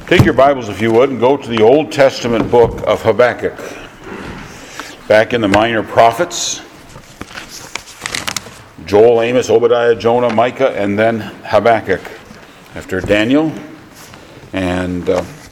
Take your Bibles, if you would, and go to the Old Testament book of Habakkuk. Back in the minor prophets, Joel, Amos, Obadiah, Jonah, Micah, and then Habakkuk. After Daniel. And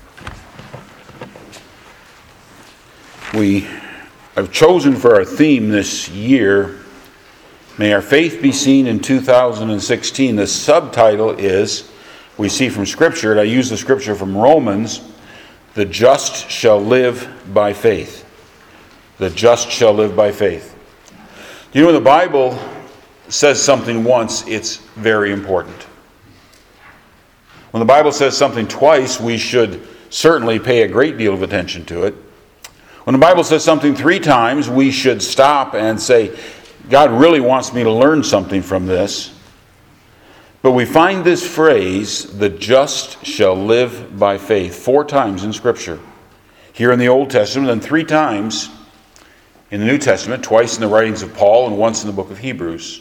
we have chosen for our theme this year, May Our Faith Be Seen in 2016. The subtitle is, we see from Scripture, and I use the Scripture from Romans, the just shall live by faith. The just shall live by faith. You know, when the Bible says something once, it's very important. When the Bible says something twice, we should certainly pay a great deal of attention to it. When the Bible says something 3 times, we should stop and say, God really wants me to learn something from this. But we find this phrase, the just shall live by faith, 4 times in Scripture. Here in the Old Testament, and 3 times in the New Testament, twice in the writings of Paul and once in the book of Hebrews.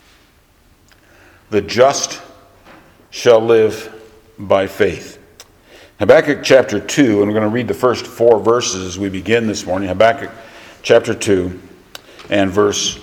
The just shall live by faith. Habakkuk chapter 2, and we're going to read the first 4 verses as we begin this morning. Habakkuk chapter 2 and verse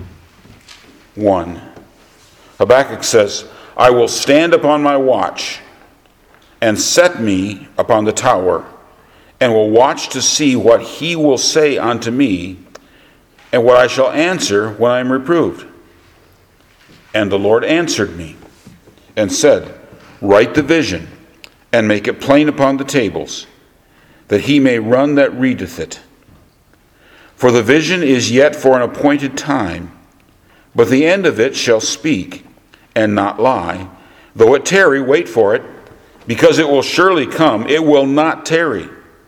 1. Habakkuk says, I will stand upon my watch and set me upon the tower, and will watch to see what he will say unto me, and what I shall answer when I am reproved. And the Lord answered me, and said, Write the vision, and make it plain upon the tables, that he may run that readeth it. For the vision is yet for an appointed time, but the end of it shall speak, and not lie. Though it tarry, wait for it, because it will surely come, it will not tarry.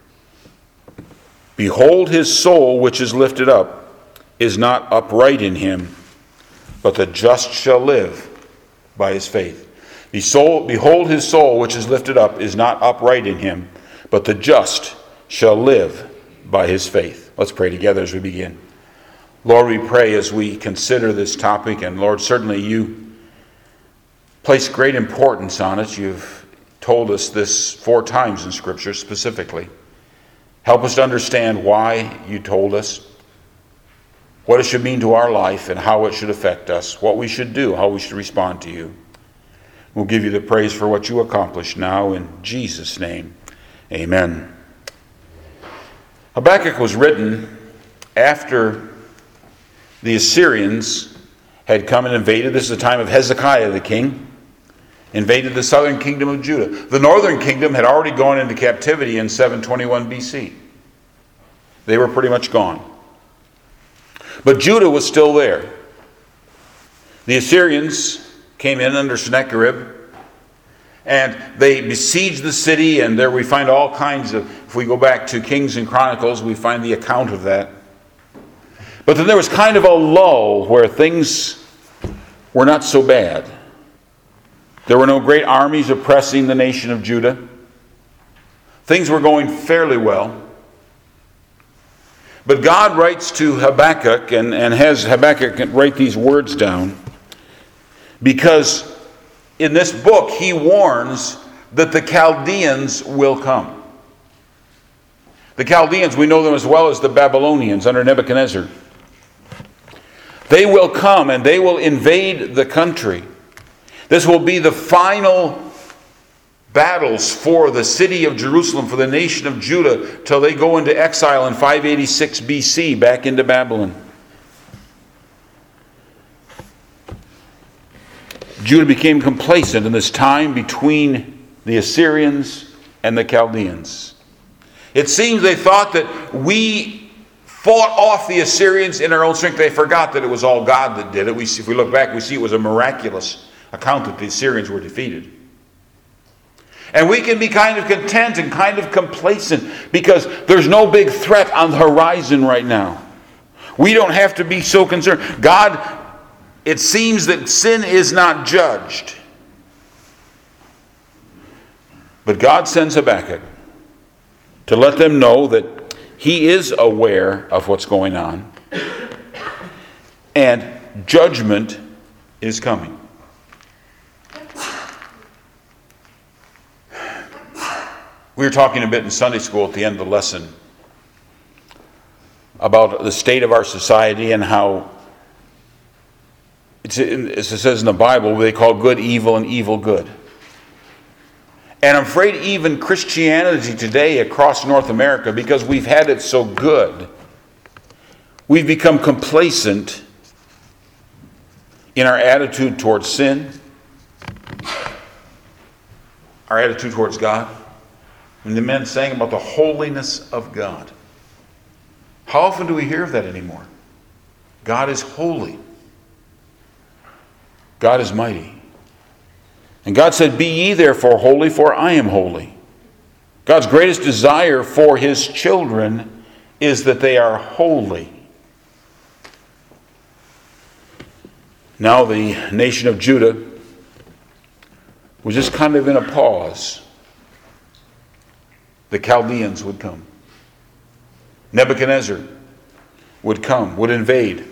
Behold, his soul which is lifted up is not upright in him, but the just shall live by his faith. Behold, his soul which is lifted up is not upright in him, but the just shall live by his faith. Let's pray together as we begin. Lord, we pray as we consider this topic, and Lord, certainly you place great importance on it. You've told us this 4 times in Scripture specifically. Help us to understand why you told us, what it should mean to our life, and how it should affect us, what we should do, how we should respond to you. We'll give you the praise for what you accomplished now in Jesus' name. Amen. Habakkuk was written after the Assyrians had come and invaded. This is the time of Hezekiah the king. Invaded the southern kingdom of Judah. The northern kingdom had already gone into captivity in 721 BC. They were pretty much gone. But Judah was still there. The Assyrians came in under Sennacherib, and they besieged the city, and there we find all kinds of, if we go back to Kings and Chronicles, we find the account of that. But then there was kind of a lull where things were not so bad. There were no great armies oppressing the nation of Judah. Things were going fairly well. But God writes to Habakkuk and has Habakkuk write these words down, because in this book he warns that the Chaldeans will come. The Chaldeans, we know them as well as the Babylonians under Nebuchadnezzar. They will come and they will invade the country. This will be the final battles for the city of Jerusalem, for the nation of Judah, till they go into exile in 586 BC, back into Babylon. Judah became complacent in this time between the Assyrians and the Chaldeans. It seems they thought that we fought off the Assyrians in our own strength. They forgot that it was all God that did it. If we look back, we see it was a miraculous account that the Assyrians were defeated. And we can be kind of content and kind of complacent because there's no big threat on the horizon right now. We don't have to be so concerned. God, it seems that sin is not judged. But God sends Habakkuk to let them know that he is aware of what's going on, and judgment is coming. We were talking a bit in Sunday school at the end of the lesson about the state of our society and how, as it says in the Bible, they call good evil and evil good. And I'm afraid even Christianity today across North America, because we've had it so good, we've become complacent in our attitude towards sin, our attitude towards God. And the men sang about the holiness of God. How often do we hear of that anymore? God is holy. God is mighty. And God said, "Be ye therefore holy, for I am holy." God's greatest desire for His children is that they are holy. Now the nation of Judah was just kind of in a pause. The Chaldeans would come. Nebuchadnezzar would come, would invade.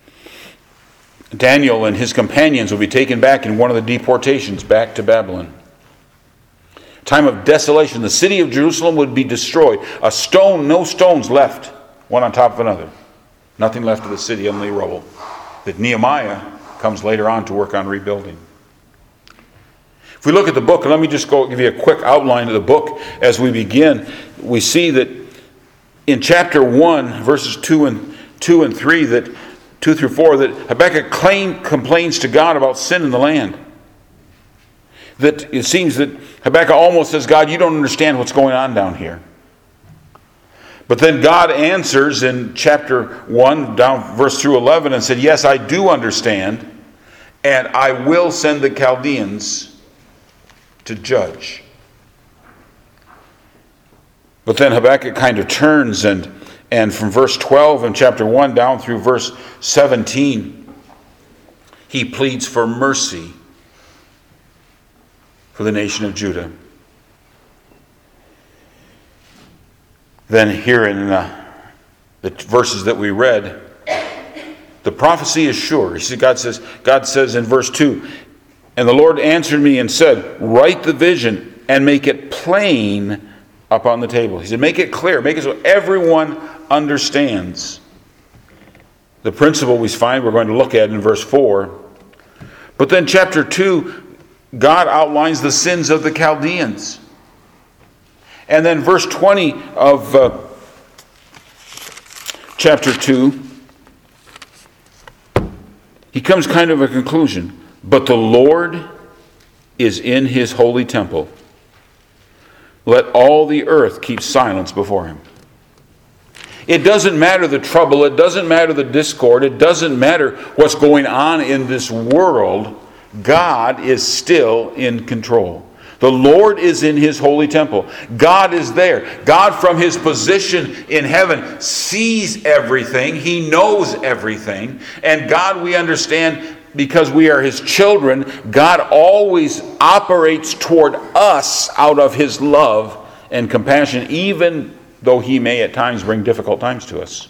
Daniel and his companions would be taken back in one of the deportations back to Babylon. Time of desolation. The city of Jerusalem would be destroyed. A stone, no stones left, one on top of another. Nothing left of the city, only rubble. That Nehemiah comes later on to work on rebuilding. If we look at the book, and let me just give you a quick outline of the book as we begin. We see that in chapter 1, verses 2 and 3, that 2 through 4, that Habakkuk complains to God about sin in the land. That it seems that Habakkuk almost says, "God, you don't understand what's going on down here." But then God answers in chapter 1, down verse through 11, and said, "Yes, I do understand, and I will send the Chaldeans to judge." But then Habakkuk kind of turns and from verse 12 in chapter 1 down through verse 17, he pleads for mercy for the nation of Judah. Then here in the verses that we read, the prophecy is sure. You see, God says in verse 2, "And the Lord answered me and said, Write the vision and make it plain upon the table." He said, make it clear, make it so everyone understands. The principle we find we're going to look at in verse 4. But then chapter 2, God outlines the sins of the Chaldeans. And then verse 20 of chapter 2, he comes kind of a conclusion. "But the Lord is in His holy temple. Let all the earth keep silence before Him." It doesn't matter the trouble. It doesn't matter the discord. It doesn't matter what's going on in this world. God is still in control. The Lord is in His holy temple. God is there. God, from His position in heaven, sees everything. He knows everything. And God, we understand, because we are His children, God always operates toward us out of His love and compassion, even though He may at times bring difficult times to us.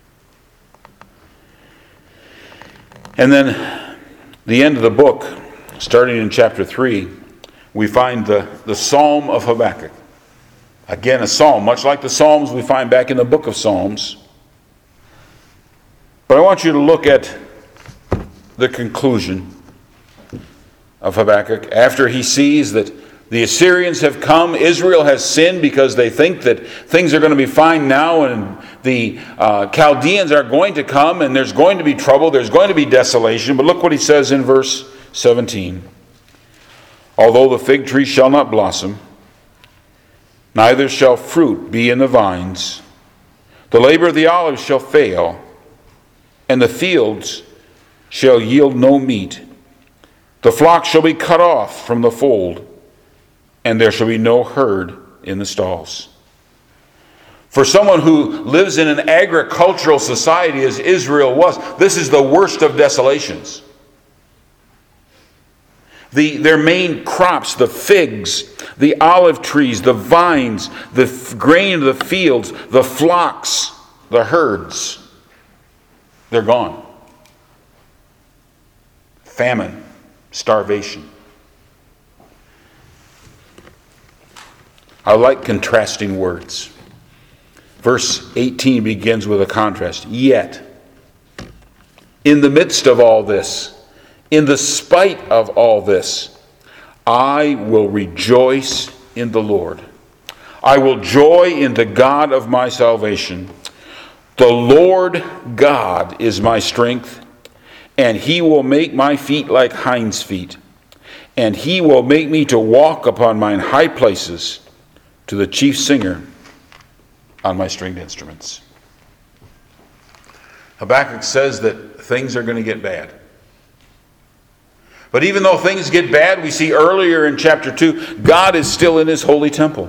And then the end of the book, starting in chapter 3, we find the Psalm of Habakkuk. Again, a psalm, much like the Psalms we find back in the book of Psalms. But I want you to look at the conclusion of Habakkuk. After he sees that the Assyrians have come, Israel has sinned because they think that things are going to be fine now, and the Chaldeans are going to come, and there's going to be trouble, there's going to be desolation. But look what he says in verse 17. "Although the fig tree shall not blossom, neither shall fruit be in the vines, the labor of the olive shall fail, and the fields shall yield no meat. The flock shall be cut off from the fold, and there shall be no herd in the stalls." For someone who lives in an agricultural society as Israel was, this is the worst of desolations. Their main crops, the figs, the olive trees, the vines, the grain of the fields, the flocks, the herds, they're gone. Famine, starvation. I like contrasting words. Verse 18 begins with a contrast. Yet, in the midst of all this, in the spite of all this, I will rejoice in the Lord. I will joy in the God of my salvation. The Lord God is my strength, and he will make my feet like hinds' feet, and he will make me to walk upon mine high places, to the chief singer on my stringed instruments. Habakkuk says that things are going to get bad. But even though things get bad, we see earlier in chapter 2, God is still in his holy temple.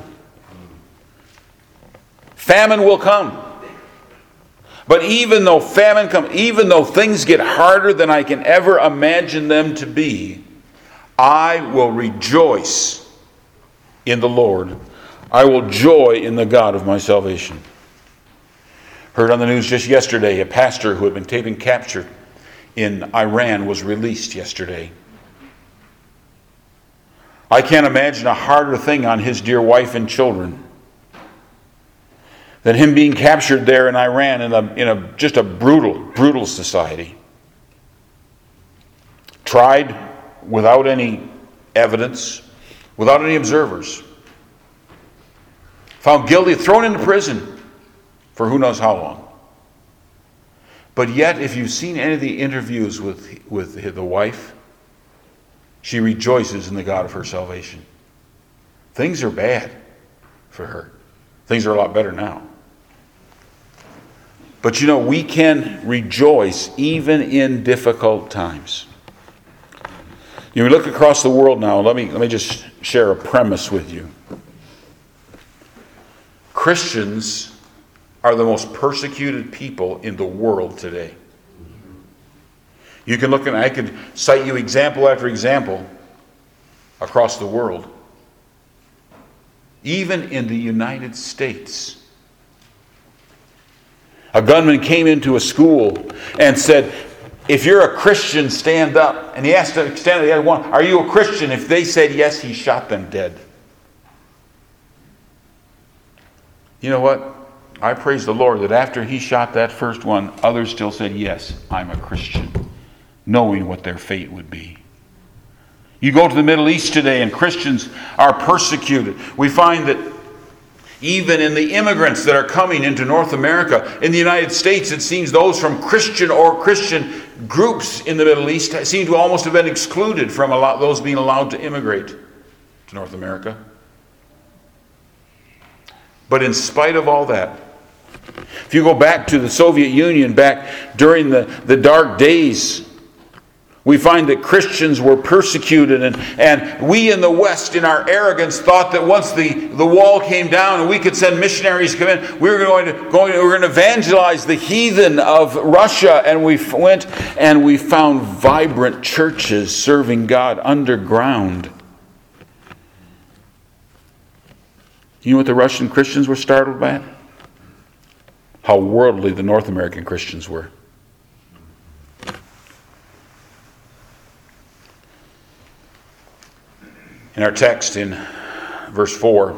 Famine will come. But even though famine comes, even though things get harder than I can ever imagine them to be, I will rejoice in the Lord. I will joy in the God of my salvation. Heard on the news just yesterday, a pastor who had been taken captured in Iran was released yesterday. I can't imagine a harder thing on his dear wife and children than him being captured there in Iran in just a brutal society. Tried without any evidence, without any observers. Found guilty, thrown into prison for who knows how long. But yet, if you've seen any of the interviews with the wife, she rejoices in the God of her salvation. Things are bad for her. Things are a lot better now. But you know, we can rejoice even in difficult times. You look across the world now, let me just share a premise with you. Christians are the most persecuted people in the world today. You can look, and I could cite you example after example across the world. Even in the United States. A gunman came into a school and said, if you're a Christian, stand up. And he asked to stand up the other one, are you a Christian? If they said yes, he shot them dead. You know what? I praise the Lord that after he shot that first one, others still said, yes, I'm a Christian, knowing what their fate would be. You go to the Middle East today and Christians are persecuted. We find that even in the immigrants that are coming into North America, in the United States, it seems those from Christian or Christian groups in the Middle East seem to almost have been excluded from those being allowed to immigrate to North America. But in spite of all that, if you go back to the Soviet Union, back during the dark days, we find that Christians were persecuted, and we in the West, in our arrogance, thought that once the wall came down and we could send missionaries to come in, we were going to evangelize the heathen of Russia. And we went and we found vibrant churches serving God underground. You know what the Russian Christians were startled by? How worldly the North American Christians were. In our text in verse 4,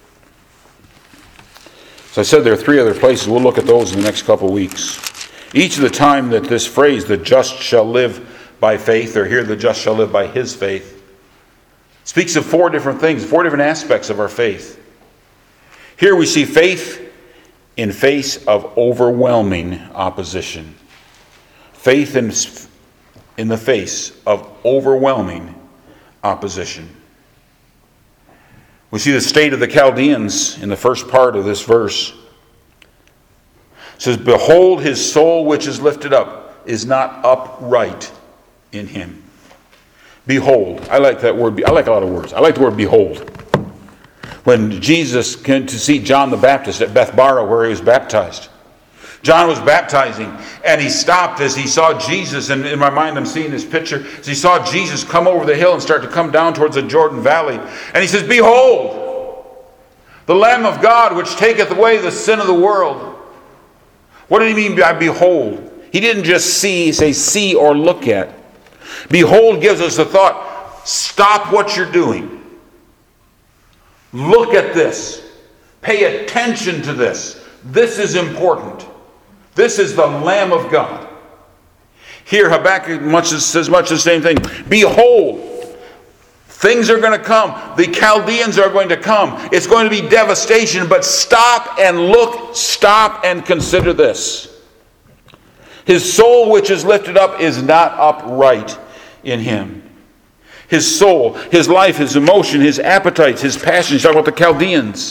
as I said, there are 3 other places. We'll look at those in the next couple weeks. Each of the time that this phrase, the just shall live by faith, or here the just shall live by his faith, speaks of 4 different things, 4 different aspects of our faith. Here we see faith in face of overwhelming opposition. Faith in the face of overwhelming opposition. We see the state of the Chaldeans in the first part of this verse. It says, behold, his soul which is lifted up is not upright in him. Behold. I like that word. I like a lot of words. I like the word behold. When Jesus came to see John the Baptist at Bethbara where he was baptized. John was baptizing, and he stopped as he saw Jesus, and in my mind I'm seeing this picture, as he saw Jesus come over the hill and start to come down towards the Jordan Valley. And he says, behold, the Lamb of God which taketh away the sin of the world. What did he mean by behold? He didn't just say see or look at. Behold gives us the thought, stop what you're doing. Look at this. Pay attention to this. This is important. This is the Lamb of God. Here, Habakkuk says much the same thing. Behold, things are going to come. The Chaldeans are going to come. It's going to be devastation, but stop and look, stop and consider this. His soul which is lifted up is not upright in him. His soul, his life, his emotion, his appetites, his passions, talking about the Chaldeans,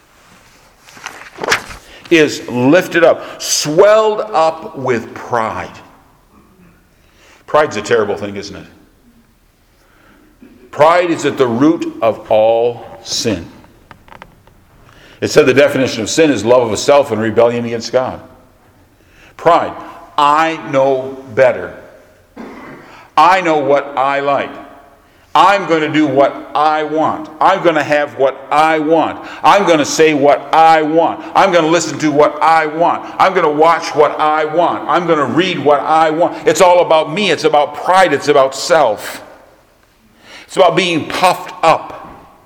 is lifted up, swelled up with pride. Pride's a terrible thing, isn't it? Pride is at the root of all sin. It said the definition of sin is love of self and rebellion against God. Pride. I know better. I know what I like. I'm going to do what I want. I'm going to have what I want. I'm going to say what I want. I'm going to listen to what I want. I'm going to watch what I want. I'm going to read what I want. It's all about me. It's about pride. It's about self. It's about being puffed up.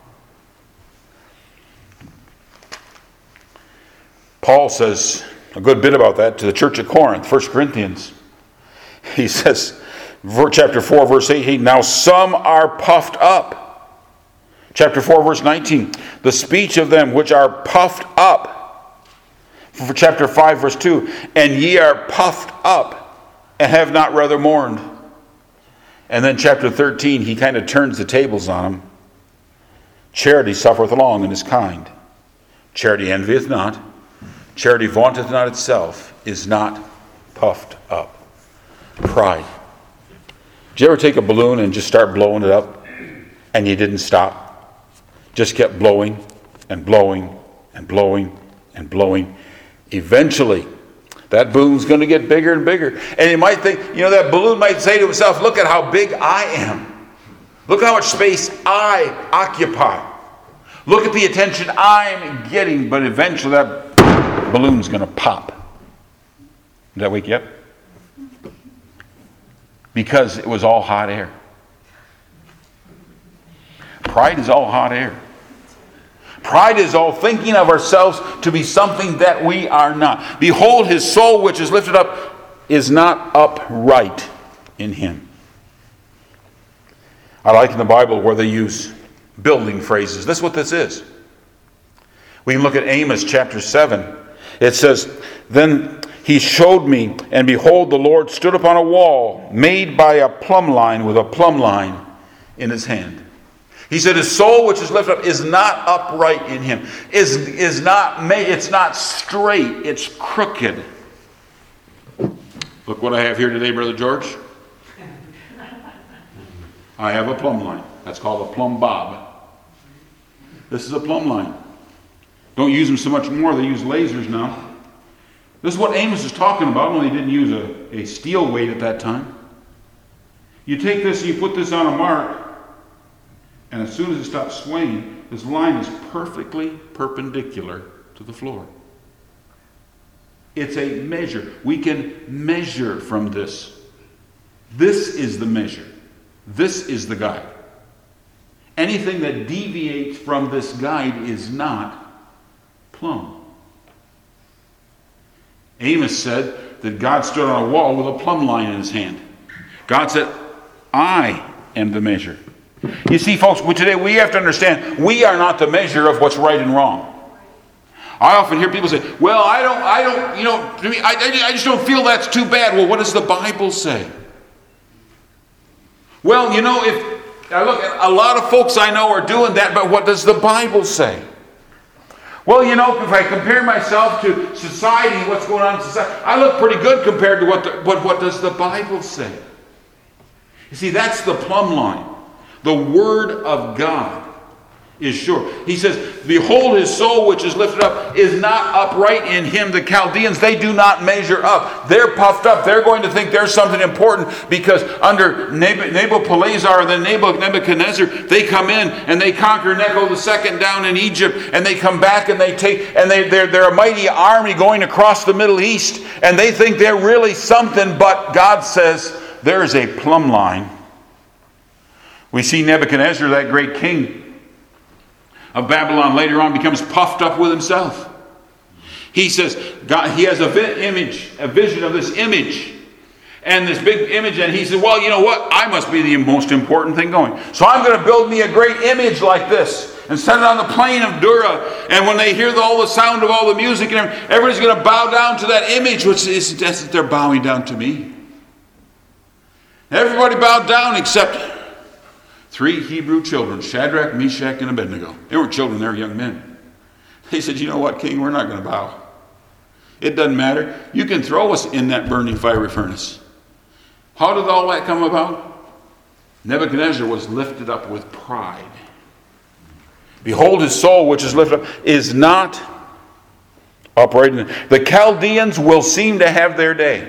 Paul says a good bit about that to the church at Corinth, 1 Corinthians. He says, chapter 4, verse 18, now some are puffed up. Chapter 4, verse 19, the speech of them which are puffed up. For chapter 5, verse 2, and ye are puffed up and have not rather mourned. And then chapter 13, he kind of turns the tables on them. Charity suffereth long and is kind. Charity envieth not. Charity vaunteth not itself, is not puffed up. Pride. Did you ever take a balloon and just start blowing it up and you didn't stop? Just kept blowing and blowing and blowing and blowing. Eventually, that balloon's going to get bigger and bigger. And you might think, that balloon might say to himself, look at how big I am. Look at how much space I occupy. Look at the attention I'm getting. But eventually that balloon's going to pop. Did that wake you up? Because it was all hot air. Pride is all hot air. Pride is all thinking of ourselves to be something that we are not. Behold, his soul which is lifted up is not upright in him. I like in the Bible where they use building phrases. This is what this is. We can look at Amos chapter 7. It says, then he showed me, and behold, the Lord stood upon a wall made by a plumb line with a plumb line in his hand. He said, his soul which is lifted up is not upright in him. It's not straight. It's crooked. Look what I have here today, Brother George. I have a plumb line. That's called a plumb bob. This is a plumb line. Don't use them so much more. They use lasers now. This is what Amos is talking about, only he didn't use a steel weight at that time. You take this and you put this on a mark, and as soon as it stops swaying, this line is perfectly perpendicular to the floor. It's a measure. We can measure from this. This is the measure. This is the guide. Anything that deviates from this guide is not plumb. Amos said that God stood on a wall with a plumb line in his hand. God said, I am the measure. You see, folks, today we have to understand we are not the measure of what's right and wrong. I often hear people say, well, I just don't feel that's too bad. Well, what does the Bible say? Well, if I look at a lot of folks I know are doing that, but what does the Bible say? Well, if I compare myself to society, what's going on in society, I look pretty good compared to what does the Bible say? You see, that's the plumb line. The Word of God is sure. He says, behold, his soul which is lifted up is not upright in him. The Chaldeans, they do not measure up. They're puffed up. They're going to think there's something important because under Nabopolassar and then Nebuchadnezzar, they come in and they conquer Necho II down in Egypt, and they come back and they're a mighty army going across the Middle East, and they think they're really something, but God says there is a plumb line. We see Nebuchadnezzar, that great king, of Babylon later on becomes puffed up with himself. He says, God, he has a vision of this image. And this big image, and he said, well, you know what? I must be the most important thing going. So I'm going to build me a great image like this and set it on the plain of Dura. And when they hear all the sound of all the music, and everybody's going to bow down to that image, which is that they're bowing down to me. Everybody bowed down except 3 Hebrew children, Shadrach, Meshach, and Abednego. They weren't children, they were young men. They said, you know what, King, we're not going to bow. It doesn't matter. You can throw us in that burning fiery furnace. How did all that come about? Nebuchadnezzar was lifted up with pride. Behold, his soul, which is lifted up, is not upright. The Chaldeans will seem to have their day.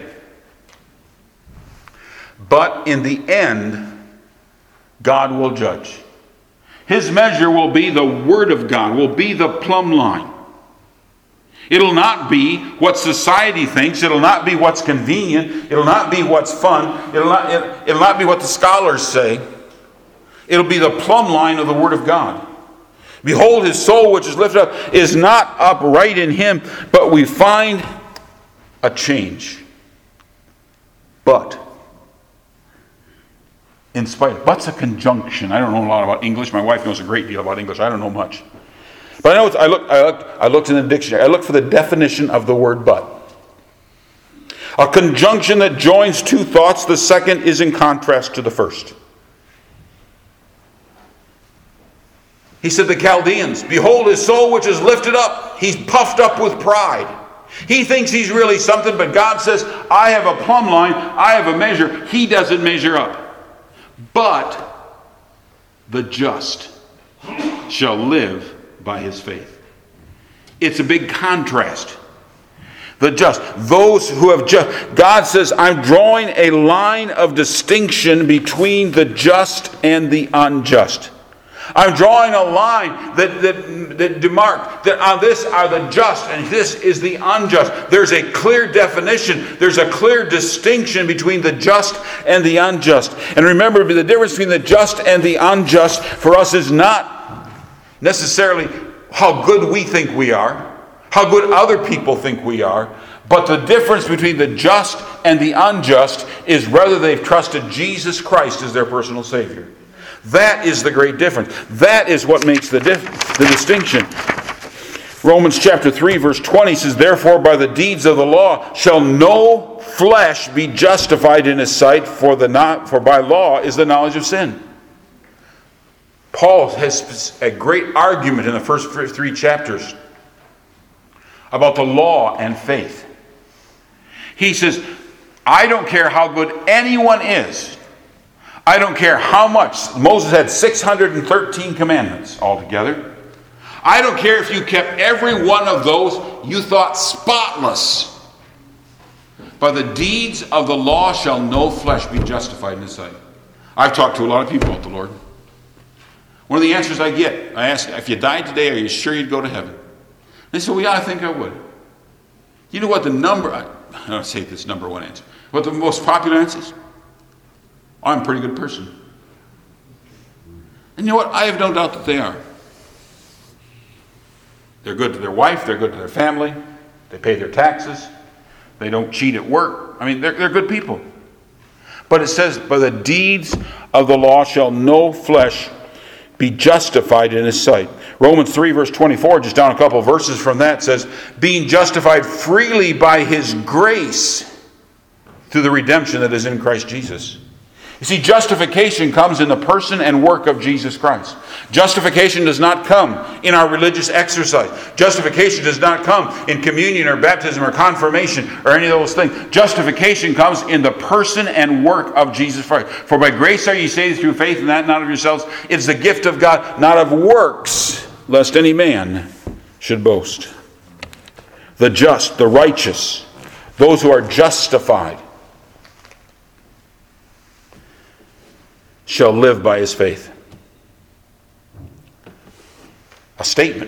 But in the end, God will judge. His measure will be the Word of God, will be the plumb line. It'll not be what society thinks. It'll not be what's convenient. It'll not be what's fun. It'll not be what the scholars say. It'll be the plumb line of the Word of God. Behold, his soul which is lifted up is not upright in him, but we find a change. But, in spite, but's a conjunction. I don't know a lot about English. My wife knows a great deal about English. I don't know much. But I know I looked in the dictionary. I looked for the definition of the word but. A conjunction that joins 2 thoughts. The second is in contrast to the first. He said, the Chaldeans, behold his soul which is lifted up. He's puffed up with pride. He thinks he's really something, but God says, I have a plumb line. I have a measure. He doesn't measure up. But the just shall live by his faith. It's a big contrast. The just, those who have just, God says, I'm drawing a line of distinction between the just and the unjust. I'm drawing a line that demark that on this are the just and this is the unjust. There's a clear definition. There's a clear distinction between the just and the unjust. And remember, the difference between the just and the unjust for us is not necessarily how good we think we are, how good other people think we are, but the difference between the just and the unjust is whether they've trusted Jesus Christ as their personal Savior. That is the great difference. That is what makes the distinction. Romans chapter 3 verse 20 says, therefore by the deeds of the law shall no flesh be justified in his sight, for by law is the knowledge of sin. Paul has a great argument in the first 3 chapters about the law and faith. He says, I don't care how good anyone is. I don't care how much. Moses had 613 commandments altogether. I don't care if you kept every one of those you thought spotless. By the deeds of the law shall no flesh be justified in his sight. I've talked to a lot of people about the Lord. One of the answers I get, I ask, if you died today, are you sure you'd go to heaven? They say, well, yeah, I think I would. You know what the number, I don't say this number one answer, what the most popular answer is? I'm a pretty good person. And you know what? I have no doubt that they are. They're good to their wife, they're good to their family, they pay their taxes, they don't cheat at work. I mean, they're good people. But it says, by the deeds of the law shall no flesh be justified in his sight. Romans 3 verse 24, just down a couple of verses from that, says, being justified freely by his grace through the redemption that is in Christ Jesus. You see, justification comes in the person and work of Jesus Christ. Justification does not come in our religious exercise. Justification does not come in communion or baptism or confirmation or any of those things. Justification comes in the person and work of Jesus Christ. For by grace are ye saved through faith, and that not of yourselves. It's the gift of God, not of works, lest any man should boast. The just, the righteous, those who are justified, shall live by his faith. A statement.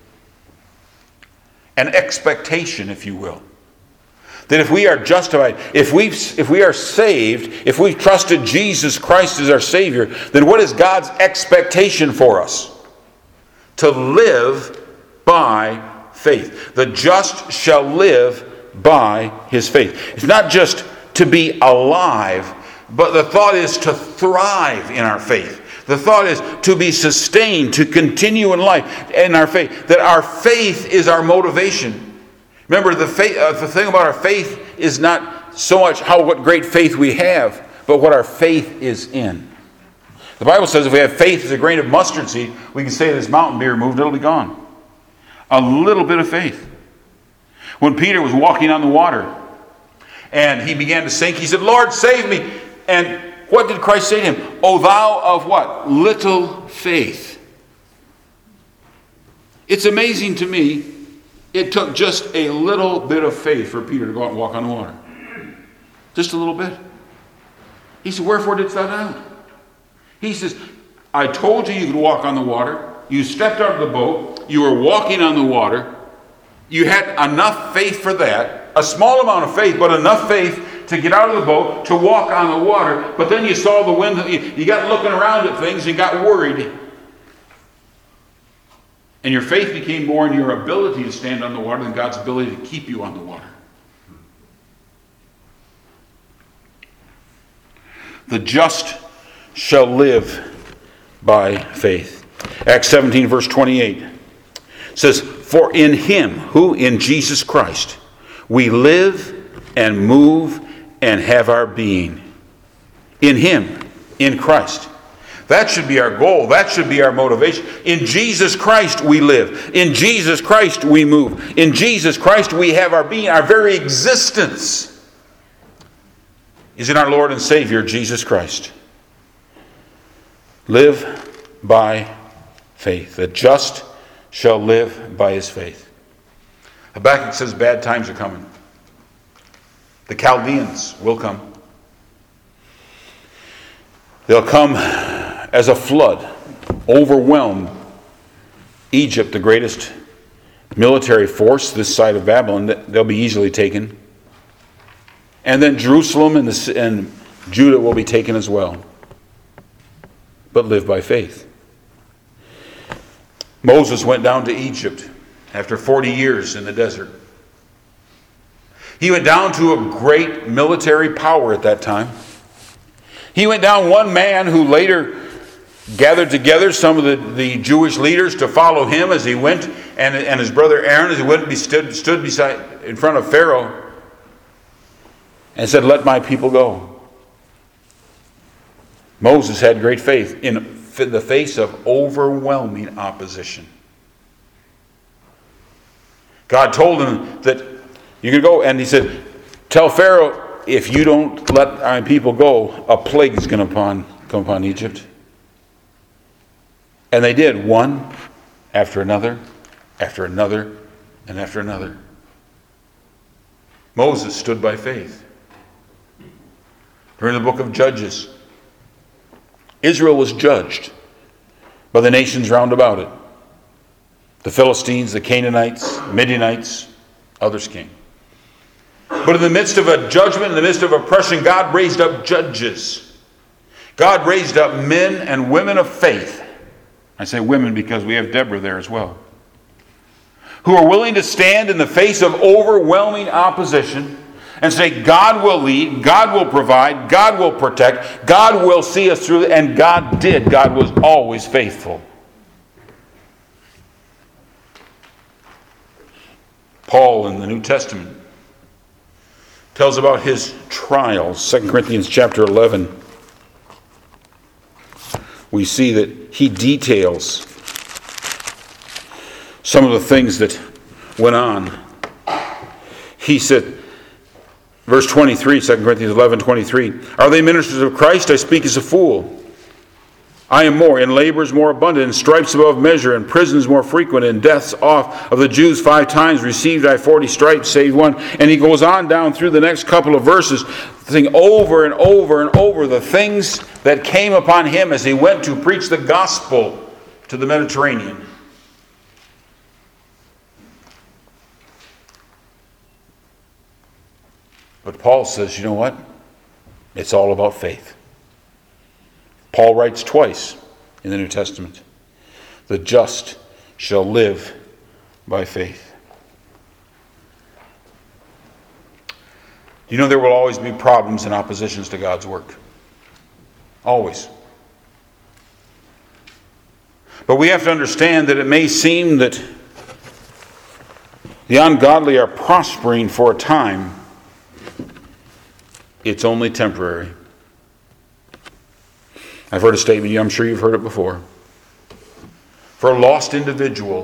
An expectation, if you will. That if we are justified, if we are saved, if we've trusted Jesus Christ as our Savior, then what is God's expectation for us? to live by faith. The just shall live by his faith. It's not just to be alive, but the thought is to thrive in our faith. The thought is to be sustained, to continue in life in our faith. That our faith is our motivation. Remember, the thing about our faith is not so much what great faith we have, but what our faith is in. The Bible says if we have faith as a grain of mustard seed, we can say to this mountain, be removed, it'll be gone. A little bit of faith. When Peter was walking on the water and he began to sink, he said, Lord, save me. And what did Christ say to him? O thou of what? Little faith. It's amazing to me, it took just a little bit of faith for Peter to go out and walk on the water. Just a little bit. He said, wherefore didst thou doubt? He says, I told you could walk on the water. You stepped out of the boat. You were walking on the water. You had enough faith for that. A small amount of faith, but enough faith to get out of the boat, to walk on the water. But then you saw the wind. You got looking around at things and got worried. And your faith became more in your ability to stand on the water than God's ability to keep you on the water. The just shall live by faith. Acts 17 verse 28 says, for in him, who? In Jesus Christ, we live and move and have our being. In him, in Christ. That should be our goal. That should be our motivation. In Jesus Christ we live. In Jesus Christ we move. In Jesus Christ we have our being. Our very existence is in our Lord and Savior, Jesus Christ. Live by faith. The just shall live by his faith. Habakkuk says bad times are coming. The Chaldeans will come. They'll come as a flood, overwhelm Egypt, the greatest military force this side of Babylon. They'll be easily taken. And then Jerusalem and Judah will be taken as well. But live by faith. Moses went down to Egypt after 40 years in the desert. He went down to a great military power at that time. He went down one man who later gathered together some of the Jewish leaders to follow him as he went, and his brother Aaron as he went, stood beside in front of Pharaoh and said, let my people go. Moses had great faith in the face of overwhelming opposition. God told him that you could go, and he said, tell Pharaoh, if you don't let my people go, a plague is going to come upon Egypt. And they did, one after another, and after another. Moses stood by faith. During the book of Judges, Israel was judged by the nations round about it. The Philistines, the Canaanites, the Midianites, others came. But in the midst of a judgment, in the midst of oppression, God raised up judges. God raised up men and women of faith. I say women because we have Deborah there as well. Who are willing to stand in the face of overwhelming opposition and say, God will lead, God will provide, God will protect, God will see us through. And God did. God was always faithful. Paul in the New Testament tells about his trials. 2 Corinthians chapter 11. We see that he details some of the things that went on. He said, verse 23, 2 Corinthians 11:23, are they ministers of Christ? I speak as a fool. I am more, in labors more abundant, in stripes above measure, in prisons more frequent, in deaths oft. Of the Jews 5 times received I 40 stripes, save one. And he goes on down through the next couple of verses, saying over and over and over the things that came upon him as he went to preach the gospel to the Mediterranean. But Paul says, you know what? It's all about faith. Paul writes twice in the New Testament, the just shall live by faith. You know there will always be problems and oppositions to God's work. Always. But we have to understand that it may seem that the ungodly are prospering for a time. It's only temporary. I've heard a statement, I'm sure you've heard it before. For a lost individual,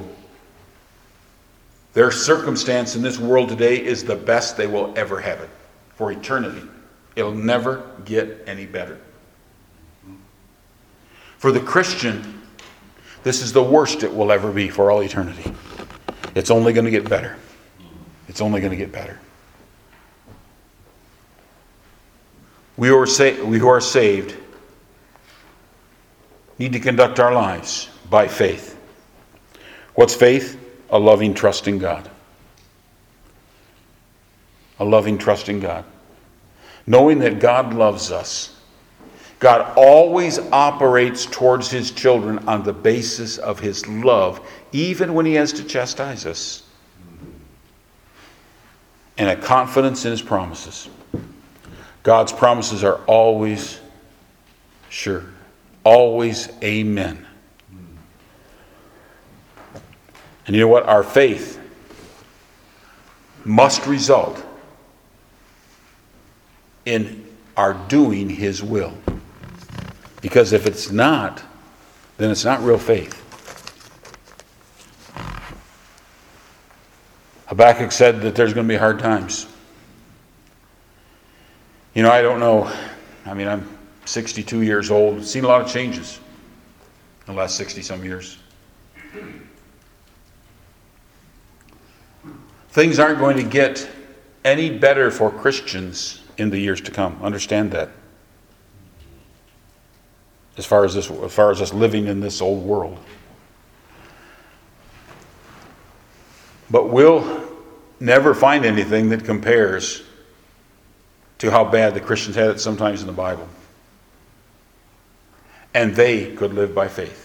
their circumstance in this world today is the best they will ever have it. For eternity. It'll never get any better. For the Christian, this is the worst it will ever be for all eternity. It's only going to get better. It's only going to get better. We who are saved need to conduct our lives by faith. What's faith? A loving, trusting God. A loving, trusting God. Knowing that God loves us. God always operates towards His children on the basis of His love, even when He has to chastise us. And a confidence in His promises. God's promises are always sure. Always amen. And you know what? Our faith must result in our doing His will. Because if it's not, then it's not real faith. Habakkuk said that there's going to be hard times. You know, I don't know. I mean, I'm 62 years old. Seen a lot of changes in the last 60-some years. Things aren't going to get any better for Christians in the years to come. Understand that. As far as us living in this old world. But we'll never find anything that compares to how bad the Christians had it sometimes in the Bible. And they could live by faith.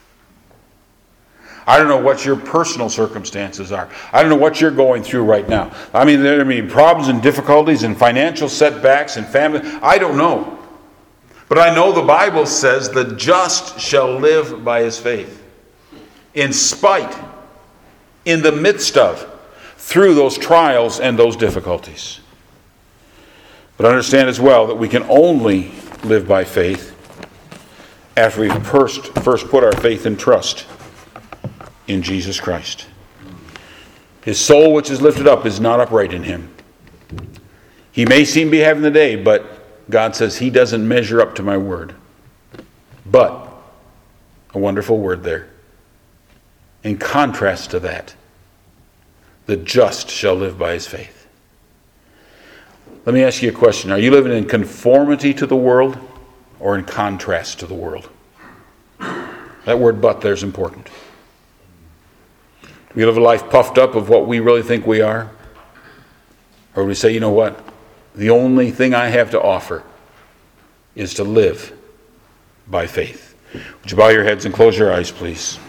I don't know what your personal circumstances are. I don't know what you're going through right now. I mean, there may be problems and difficulties and financial setbacks and family. I don't know. But I know the Bible says the just shall live by his faith. In spite, in the midst of, through those trials and those difficulties. But understand as well that we can only live by faith after we've first put our faith and trust in Jesus Christ. His soul which is lifted up is not upright in him. He may seem to be having the day, but God says he doesn't measure up to my word. But, a wonderful word there. In contrast to that, the just shall live by his faith. Let me ask you a question. Are you living in conformity to the world or in contrast to the world? That word but there is important. Do we live a life puffed up of what we really think we are? Or do we say, you know what? The only thing I have to offer is to live by faith. Would you bow your heads and close your eyes, please?